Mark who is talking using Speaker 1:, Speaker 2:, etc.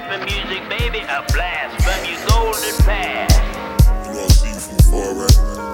Speaker 1: gospel music, baby, a blast from your golden past.
Speaker 2: You know I see you from far, right?